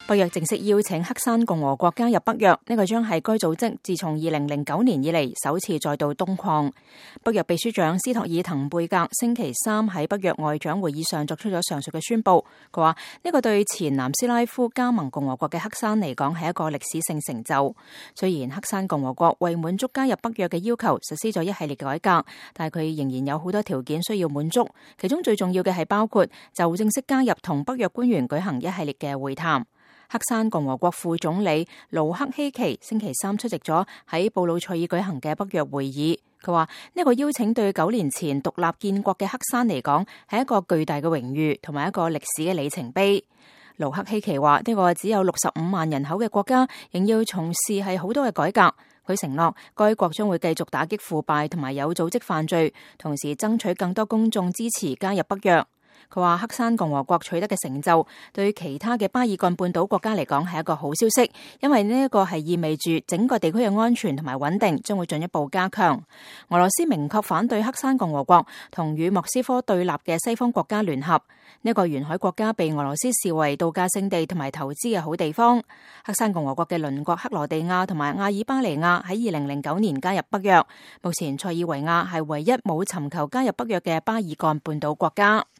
北約正式邀請黑山共和國加入北約，呢個將係該組織自從2009年以嚟首次再度東擴。北約秘書長斯托爾滕貝格星期三喺北約外長會議上作出咗上述嘅宣佈。佢話呢個對前南斯拉夫加盟共和國嘅黑山嚟講係一個歷史性成就。雖然黑山共和國為滿足加入北約嘅要求實施咗一系列改革，但係佢仍然有好多條件需要滿足，其中最重要嘅係包括就正式加入同北約官員舉行一系列嘅會談。黑山共和國副總理盧克希奇星期三出席咗喺布魯塞爾舉行嘅北約會議。佢話呢個邀請對9年前獨立建國嘅黑山嚟講係一個巨大嘅榮譽同埋一個歷史嘅里程碑。盧克希奇話呢個只有65萬人口嘅國家仍要從事係好多嘅改革。佢承諾該國將會繼續打擊腐敗同埋有組織犯罪，同時爭取更多公眾支持加入北約。佢話黑山共和國取得嘅成就對其他嘅巴爾幹半島國家嚟講係一個好消息，因為呢一個係意味住整個地區嘅安全同埋穩定將會進一步加強。俄羅斯明確反對黑山共和國同與莫斯科對立嘅西方國家聯合。呢個沿海國家被俄羅斯視為度假勝地同埋投資嘅好地方。黑山共和國嘅鄰國克羅地亞同埋阿爾巴尼亞喺2009年加入北約，目前塞爾維亞係唯一冇尋求加入北約嘅巴爾幹半島國家。